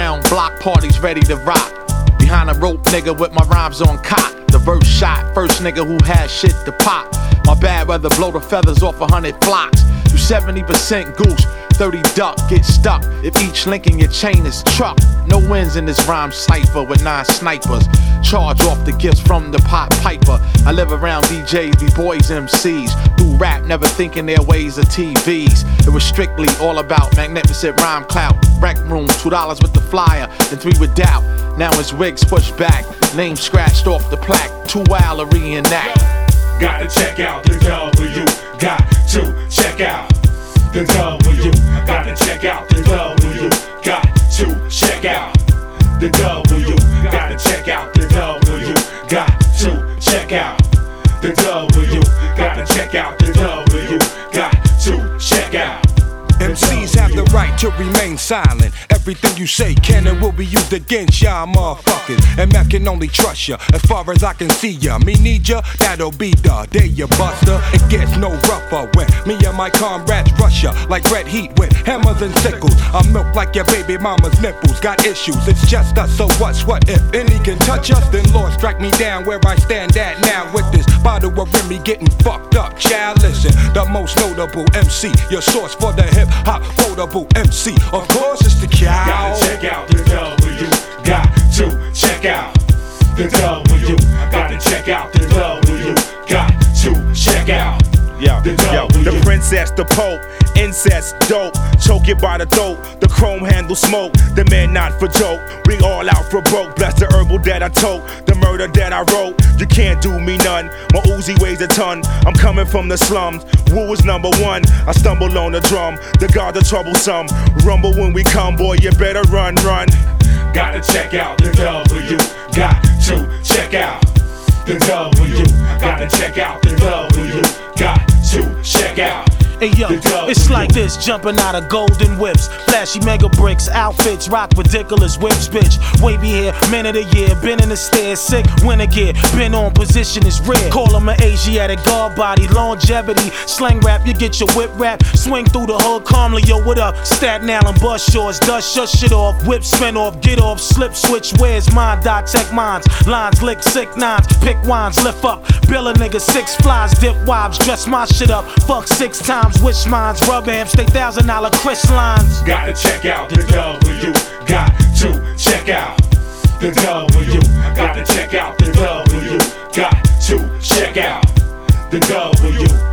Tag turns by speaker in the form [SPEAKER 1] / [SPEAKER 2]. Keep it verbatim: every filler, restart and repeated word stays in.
[SPEAKER 1] around block parties ready to rock. Behind a rope nigga with my rhymes on cock. The verse shot, first nigga who had shit to pop. My bad weather blow the feathers off a hundred flocks. You seventy percent goose, thirty duck, get stuck if each link in your chain is truck. No wins in this rhyme cipher with nine snipers. Charge off the gifts from the pot piper. I live around D Js, B-boys, M Cs. Do rap, never thinking their ways of T Vs. It was strictly all about magnificent rhyme clout. Rec room, two dollars with the flyer, and three with doubt. Now it's wigs pushed back, name scratched off the plaque. Too wild to reenact.
[SPEAKER 2] Gotta check out the W. Got to check out the W. Gotta check out the W. Got to check out the W. Gotta check out the W. Got to check out the W. Gotta check out the W. Got to check out.
[SPEAKER 3] M Cs have the right to remain silent. Everything you say can and will be used against y'all motherfuckers. And Mac can only trust ya as far as I can see ya. Me need ya, that'll be the day you buster. It gets no rougher when me and my comrades rush ya like red heat with hammers and sickles. I milk like your baby mama's nipples. Got issues, it's just us, so what's what if any can touch us? Then Lord strike me down where I stand at now with this bottle of Remy getting fucked up. Child, listen, the most notable M C, your source for the hip hop quotable M C. Of course it's the cow.
[SPEAKER 2] Gotta check out the W. Got to check out the W. Gotta check out the W. Got to check out.
[SPEAKER 4] Yo, yo, the princess, the pope, incest, dope, choke it by the throat, the chrome handle smoke, the man not for joke, we all out for broke, bless the herbal that I tote, the murder that I wrote, you can't do me none, my Uzi weighs a ton, I'm coming from the slums, Wu is number one, I stumble on the drum, the god the troublesome, rumble when we come, boy, you better run, run.
[SPEAKER 2] Gotta check out the W, got to check out the W, gotta check out the W, got to check out.
[SPEAKER 5] Hey yo, it's like this, jumping out of golden whips, flashy mega bricks, outfits, rock ridiculous whips, bitch. Way be here, man of the year, been in the stairs, sick winter gear, been on position is rare. Call him an Asiatic guard body, longevity, slang rap, you get your whip rap, swing through the hood calmly, yo what up? Staten Island bus shorts, dust shut shit off, whip spin off, get off, slip switch, where's mine? Dot tech mines, lines lick sick nines, pick wines, lift up, bill a nigga six flies, dip wives, dress my shit up, fuck six times. Wish mines, rub amps, they thousand dollar Chris lines.
[SPEAKER 2] Gotta check out the W. Got to check out the W. Gotta check out the W. Got to check out the W.